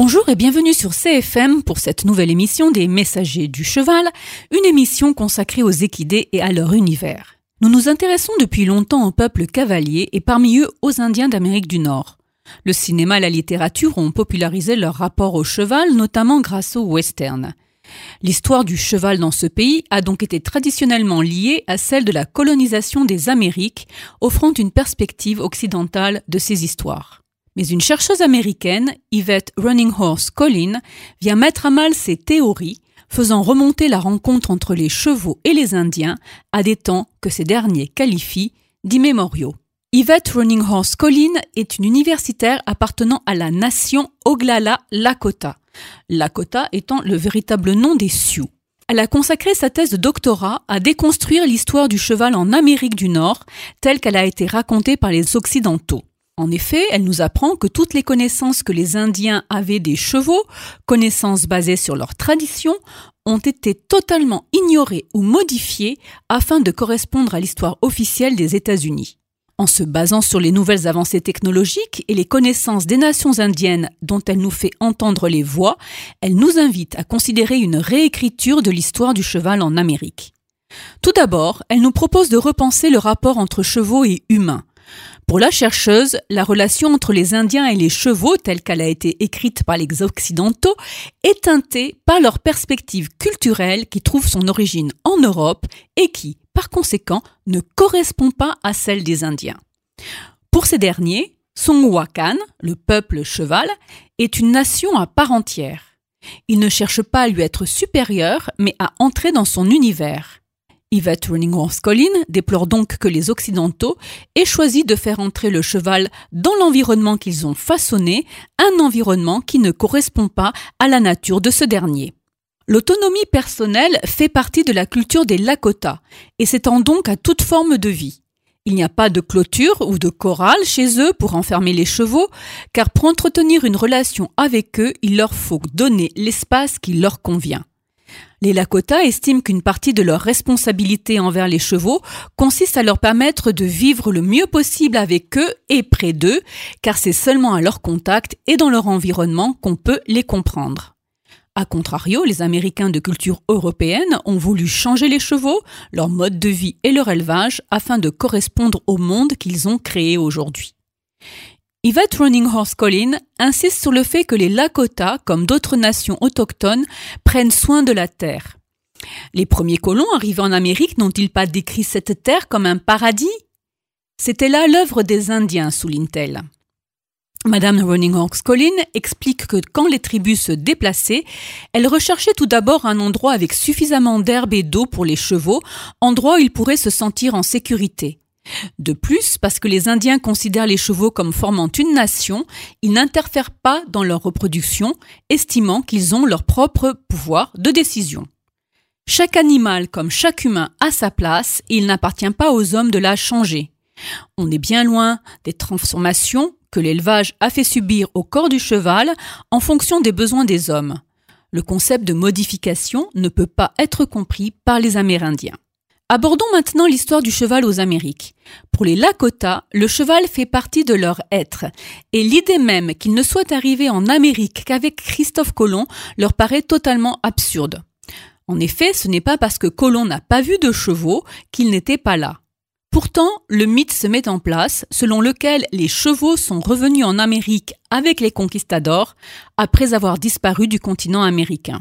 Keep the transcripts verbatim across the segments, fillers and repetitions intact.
Bonjour et bienvenue sur C F M pour cette nouvelle émission des Messagers du Cheval, une émission consacrée aux équidés et à leur univers. Nous nous intéressons depuis longtemps au peuple cavalier et parmi eux aux Indiens d'Amérique du Nord. Le cinéma et la littérature ont popularisé leur rapport au cheval, notamment grâce au western. L'histoire du cheval dans ce pays a donc été traditionnellement liée à celle de la colonisation des Amériques, offrant une perspective occidentale de ces histoires. Mais une chercheuse américaine, Yvette Running Horse Collin, vient mettre à mal ces théories, faisant remonter la rencontre entre les chevaux et les Indiens à des temps que ces derniers qualifient d'immémoriaux. Yvette Running Horse Collin est une universitaire appartenant à la nation Oglala Lakota, Lakota étant le véritable nom des Sioux. Elle a consacré sa thèse de doctorat à déconstruire l'histoire du cheval en Amérique du Nord, telle qu'elle a été racontée par les Occidentaux. En effet, elle nous apprend que toutes les connaissances que les Indiens avaient des chevaux, connaissances basées sur leurs traditions, ont été totalement ignorées ou modifiées afin de correspondre à l'histoire officielle des États-Unis. En se basant sur les nouvelles avancées technologiques et les connaissances des nations indiennes dont elle nous fait entendre les voix, elle nous invite à considérer une réécriture de l'histoire du cheval en Amérique. Tout d'abord, elle nous propose de repenser le rapport entre chevaux et humains. Pour la chercheuse, la relation entre les Indiens et les chevaux, telle qu'elle a été écrite par les Occidentaux, est teintée par leur perspective culturelle qui trouve son origine en Europe et qui, par conséquent, ne correspond pas à celle des Indiens. Pour ces derniers, Songwakan, le peuple cheval, est une nation à part entière. Ils ne cherchent pas à lui être supérieurs, mais à entrer dans son univers. Yvette Running Horse Collin déplore donc que les Occidentaux aient choisi de faire entrer le cheval dans l'environnement qu'ils ont façonné, un environnement qui ne correspond pas à la nature de ce dernier. L'autonomie personnelle fait partie de la culture des Lakota et s'étend donc à toute forme de vie. Il n'y a pas de clôture ou de corral chez eux pour enfermer les chevaux, car pour entretenir une relation avec eux, il leur faut donner l'espace qui leur convient. Les Lakota estiment qu'une partie de leur responsabilité envers les chevaux consiste à leur permettre de vivre le mieux possible avec eux et près d'eux, car c'est seulement à leur contact et dans leur environnement qu'on peut les comprendre. A contrario, les Américains de culture européenne ont voulu changer les chevaux, leur mode de vie et leur élevage afin de correspondre au monde qu'ils ont créé aujourd'hui. Yvette Running Horse Collin insiste sur le fait que les Lakota, comme d'autres nations autochtones, prennent soin de la terre. Les premiers colons arrivés en Amérique n'ont-ils pas décrit cette terre comme un paradis ? C'était là l'œuvre des Indiens, souligne-t-elle. Madame Running Horse Collin explique que quand les tribus se déplaçaient, elles recherchaient tout d'abord un endroit avec suffisamment d'herbe et d'eau pour les chevaux, endroit où ils pourraient se sentir en sécurité. De plus, parce que les Indiens considèrent les chevaux comme formant une nation, ils n'interfèrent pas dans leur reproduction, estimant qu'ils ont leur propre pouvoir de décision. Chaque animal, comme chaque humain, a sa place et il n'appartient pas aux hommes de la changer. On est bien loin des transformations que l'élevage a fait subir au corps du cheval en fonction des besoins des hommes. Le concept de modification ne peut pas être compris par les Amérindiens. Abordons maintenant l'histoire du cheval aux Amériques. Pour les Lakota, le cheval fait partie de leur être, et l'idée même qu'il ne soit arrivé en Amérique qu'avec Christophe Colomb leur paraît totalement absurde. En effet, ce n'est pas parce que Colomb n'a pas vu de chevaux qu'il n'était pas là. Pourtant, le mythe se met en place selon lequel les chevaux sont revenus en Amérique avec les conquistadors après avoir disparu du continent américain.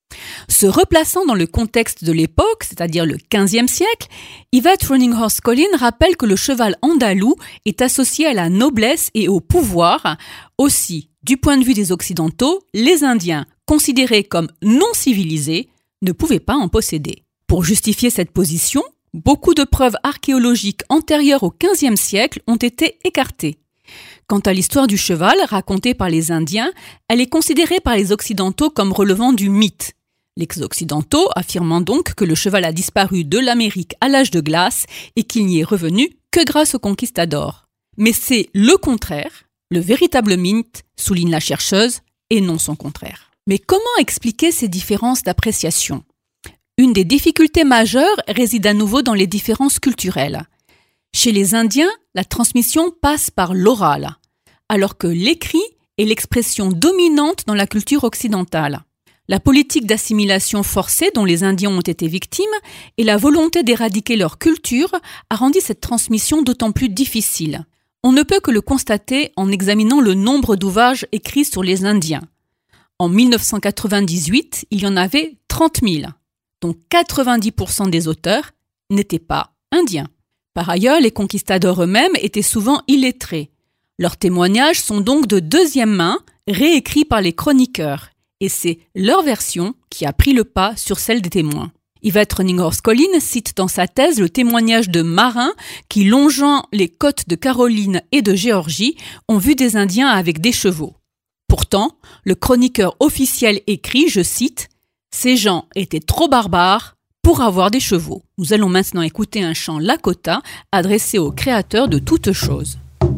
Se replaçant dans le contexte de l'époque, c'est-à-dire le quinzième siècle, Yvette Running Horse Collin rappelle que le cheval andalou est associé à la noblesse et au pouvoir. Aussi, du point de vue des Occidentaux, les Indiens, considérés comme non civilisés, ne pouvaient pas en posséder. Pour justifier cette position, beaucoup de preuves archéologiques antérieures au quinzième siècle ont été écartées. Quant à l'histoire du cheval, racontée par les Indiens, elle est considérée par les Occidentaux comme relevant du mythe. Les Occidentaux affirmant donc que le cheval a disparu de l'Amérique à l'âge de glace et qu'il n'y est revenu que grâce aux conquistadors. Mais c'est le contraire, le véritable mythe, souligne la chercheuse, et non son contraire. Mais comment expliquer ces différences d'appréciation ? Une des difficultés majeures réside à nouveau dans les différences culturelles. Chez les Indiens, la transmission passe par l'oral, alors que l'écrit est l'expression dominante dans la culture occidentale. La politique d'assimilation forcée dont les Indiens ont été victimes et la volonté d'éradiquer leur culture a rendu cette transmission d'autant plus difficile. On ne peut que le constater en examinant le nombre d'ouvrages écrits sur les Indiens. En dix-neuf cent quatre-vingt-dix-huit, il y en avait trente mille, dont quatre-vingt-dix pour cent des auteurs n'étaient pas indiens. Par ailleurs, les conquistadors eux-mêmes étaient souvent illettrés. Leurs témoignages sont donc de deuxième main, réécrits par les chroniqueurs, et c'est leur version qui a pris le pas sur celle des témoins. Yvette Runninghorst Collins cite dans sa thèse le témoignage de marins qui, longeant les côtes de Caroline et de Géorgie, ont vu des Indiens avec des chevaux. Pourtant, le chroniqueur officiel écrit, je cite, « Ces gens étaient trop barbares pour avoir des chevaux ». Nous allons maintenant écouter un chant Lakota adressé au créateur de toutes choses.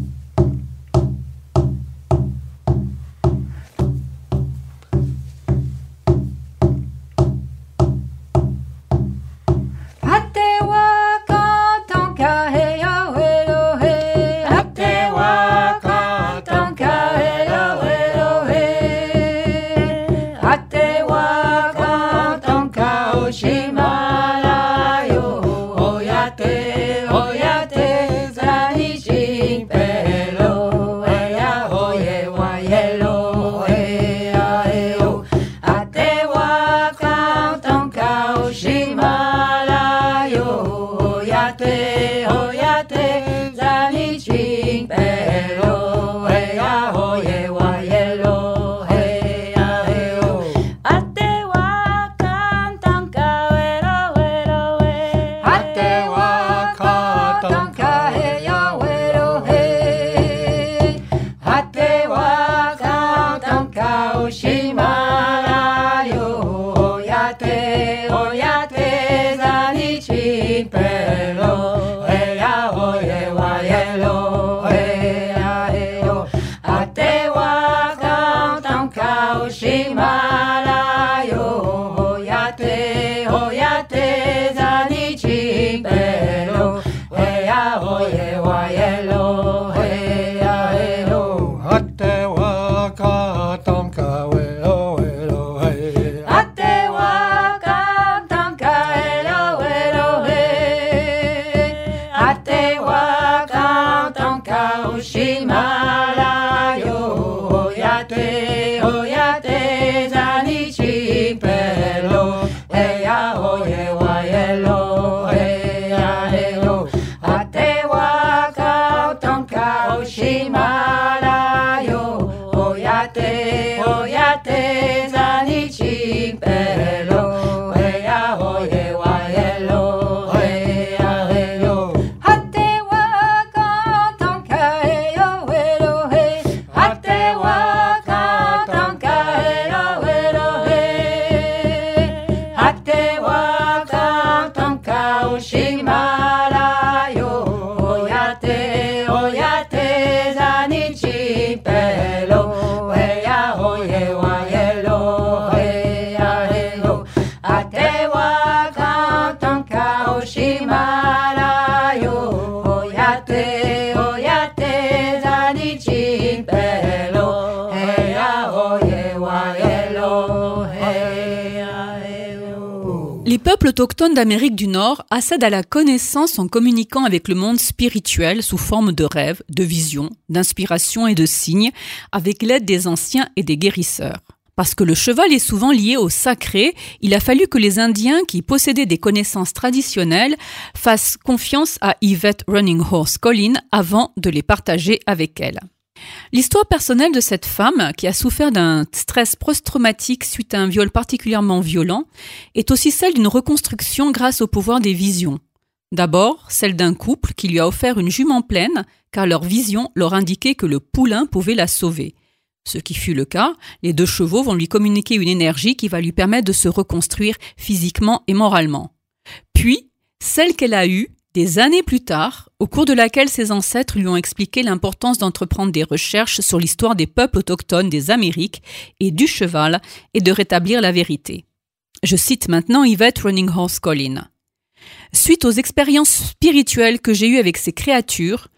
Les peuples autochtones d'Amérique du Nord accèdent à la connaissance en communiquant avec le monde spirituel sous forme de rêves, de visions, d'inspirations et de signes, avec l'aide des anciens et des guérisseurs. Parce que le cheval est souvent lié au sacré, il a fallu que les Indiens qui possédaient des connaissances traditionnelles fassent confiance à Yvette Runninghorst Collins avant de les partager avec elle. L'histoire personnelle de cette femme, qui a souffert d'un stress post-traumatique suite à un viol particulièrement violent, est aussi celle d'une reconstruction grâce au pouvoir des visions. D'abord, celle d'un couple qui lui a offert une jument pleine, car leur vision leur indiquait que le poulain pouvait la sauver. Ce qui fut le cas, les deux chevaux vont lui communiquer une énergie qui va lui permettre de se reconstruire physiquement et moralement. Puis, celle qu'elle a eue, des années plus tard, au cours de laquelle ses ancêtres lui ont expliqué l'importance d'entreprendre des recherches sur l'histoire des peuples autochtones des Amériques et du cheval et de rétablir la vérité. Je cite maintenant Yvette Runninghorst Collins. « Suite aux expériences spirituelles que j'ai eues avec ces créatures,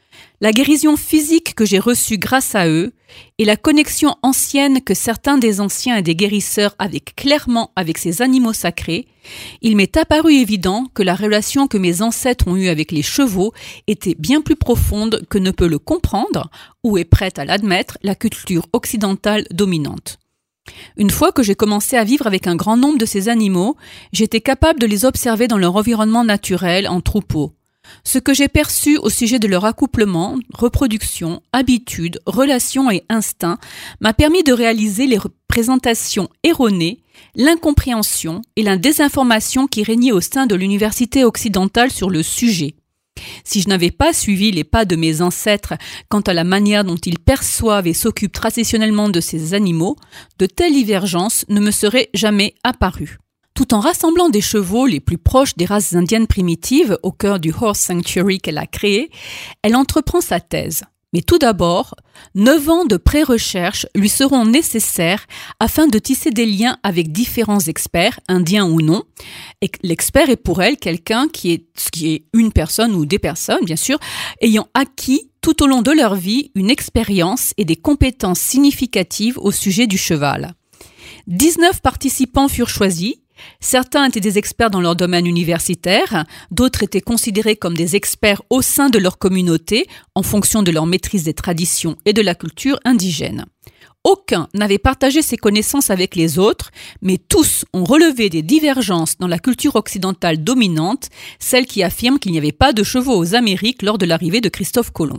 La guérison physique que j'ai reçue grâce à eux et la connexion ancienne que certains des anciens et des guérisseurs avaient clairement avec ces animaux sacrés, il m'est apparu évident que la relation que mes ancêtres ont eue avec les chevaux était bien plus profonde que ne peut le comprendre, ou est prête à l'admettre, la culture occidentale dominante. Une fois que j'ai commencé à vivre avec un grand nombre de ces animaux, j'étais capable de les observer dans leur environnement naturel en troupeau. Ce que j'ai perçu au sujet de leur accouplement, reproduction, habitudes, relations et instincts m'a permis de réaliser les représentations erronées, l'incompréhension et la désinformation qui régnaient au sein de l'université occidentale sur le sujet. Si je n'avais pas suivi les pas de mes ancêtres quant à la manière dont ils perçoivent et s'occupent traditionnellement de ces animaux, de telles divergences ne me seraient jamais apparues. Tout en rassemblant des chevaux les plus proches des races indiennes primitives au cœur du Horse Sanctuary qu'elle a créé, elle entreprend sa thèse. Mais tout d'abord, neuf ans de pré-recherche lui seront nécessaires afin de tisser des liens avec différents experts, indiens ou non. Et l'expert est pour elle quelqu'un qui est, qui est une personne ou des personnes, bien sûr, ayant acquis tout au long de leur vie une expérience et des compétences significatives au sujet du cheval. dix-neuf participants furent choisis. Certains étaient des experts dans leur domaine universitaire, d'autres étaient considérés comme des experts au sein de leur communauté en fonction de leur maîtrise des traditions et de la culture indigène. Aucun n'avait partagé ses connaissances avec les autres, mais tous ont relevé des divergences dans la culture occidentale dominante, celle qui affirme qu'il n'y avait pas de chevaux aux Amériques lors de l'arrivée de Christophe Colomb.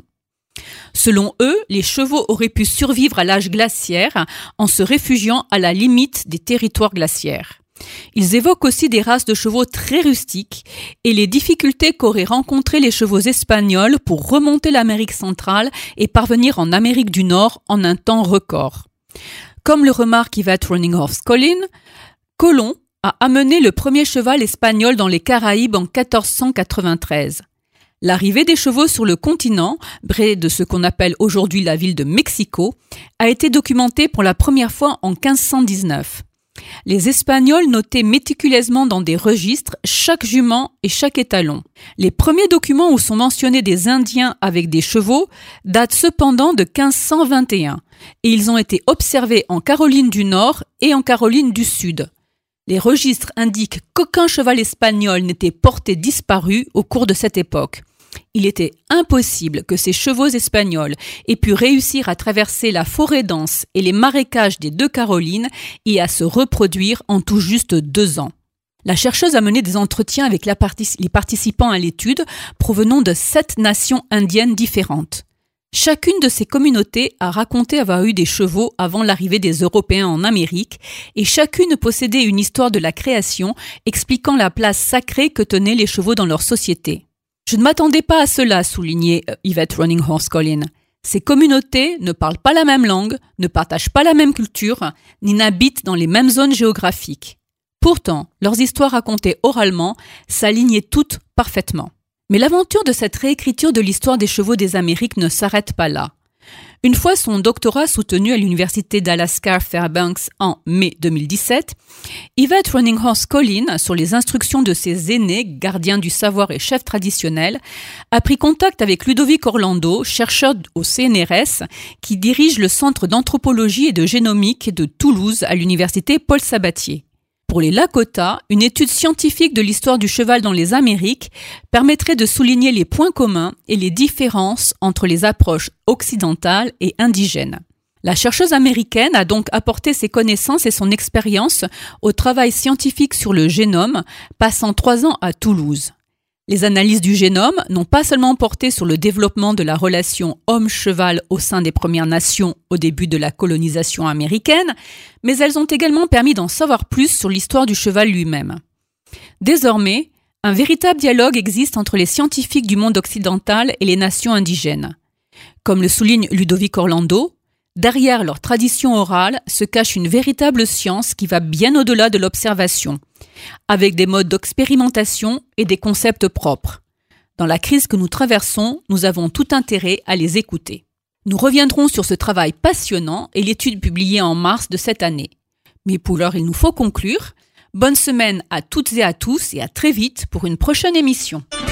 Selon eux, les chevaux auraient pu survivre à l'âge glaciaire en se réfugiant à la limite des territoires glaciaires. Ils évoquent aussi des races de chevaux très rustiques et les difficultés qu'auraient rencontrées les chevaux espagnols pour remonter l'Amérique centrale et parvenir en Amérique du Nord en un temps record. Comme le remarque Yvette Running Horse Collin, Colomb a amené le premier cheval espagnol dans les Caraïbes en quatorze cent quatre-vingt-treize. L'arrivée des chevaux sur le continent, près de ce qu'on appelle aujourd'hui la ville de Mexico, a été documentée pour la première fois en quinze cent dix-neuf. Les Espagnols notaient méticuleusement dans des registres chaque jument et chaque étalon. Les premiers documents où sont mentionnés des Indiens avec des chevaux datent cependant de quinze cent vingt et un et ils ont été observés en Caroline du Nord et en Caroline du Sud. Les registres indiquent qu'aucun cheval espagnol n'était porté disparu au cours de cette époque. Il était impossible que ces chevaux espagnols aient pu réussir à traverser la forêt dense et les marécages des deux Carolines et à se reproduire en tout juste deux ans. La chercheuse a mené des entretiens avec la partic- les participants à l'étude provenant de sept nations indiennes différentes. Chacune de ces communautés a raconté avoir eu des chevaux avant l'arrivée des Européens en Amérique et chacune possédait une histoire de la création expliquant la place sacrée que tenaient les chevaux dans leur société. Je ne m'attendais pas à cela, soulignait Yvette Running Horse Collin. Ces communautés ne parlent pas la même langue, ne partagent pas la même culture, ni n'habitent dans les mêmes zones géographiques. Pourtant, leurs histoires racontées oralement s'alignaient toutes parfaitement. Mais l'aventure de cette réécriture de l'histoire des chevaux des Amériques ne s'arrête pas là. Une fois son doctorat soutenu à l'université d'Alaska Fairbanks en mai deux mille dix-sept, Yvette Running Horse Collin, sur les instructions de ses aînés, gardiens du savoir et chefs traditionnels, a pris contact avec Ludovic Orlando, chercheur au C N R S, qui dirige le Centre d'anthropologie et de génomique de Toulouse à l'université Paul Sabatier. Pour les Lakota, une étude scientifique de l'histoire du cheval dans les Amériques permettrait de souligner les points communs et les différences entre les approches occidentales et indigènes. La chercheuse américaine a donc apporté ses connaissances et son expérience au travail scientifique sur le génome, passant trois ans à Toulouse. Les analyses du génome n'ont pas seulement porté sur le développement de la relation homme-cheval au sein des Premières Nations au début de la colonisation américaine, mais elles ont également permis d'en savoir plus sur l'histoire du cheval lui-même. Désormais, un véritable dialogue existe entre les scientifiques du monde occidental et les nations indigènes. Comme le souligne Ludovic Orlando, derrière leur tradition orale se cache une véritable science qui va bien au-delà de l'observation, avec des modes d'expérimentation et des concepts propres. Dans la crise que nous traversons, nous avons tout intérêt à les écouter. Nous reviendrons sur ce travail passionnant et l'étude publiée en mars de cette année. Mais pour l'heure, il nous faut conclure. Bonne semaine à toutes et à tous et à très vite pour une prochaine émission.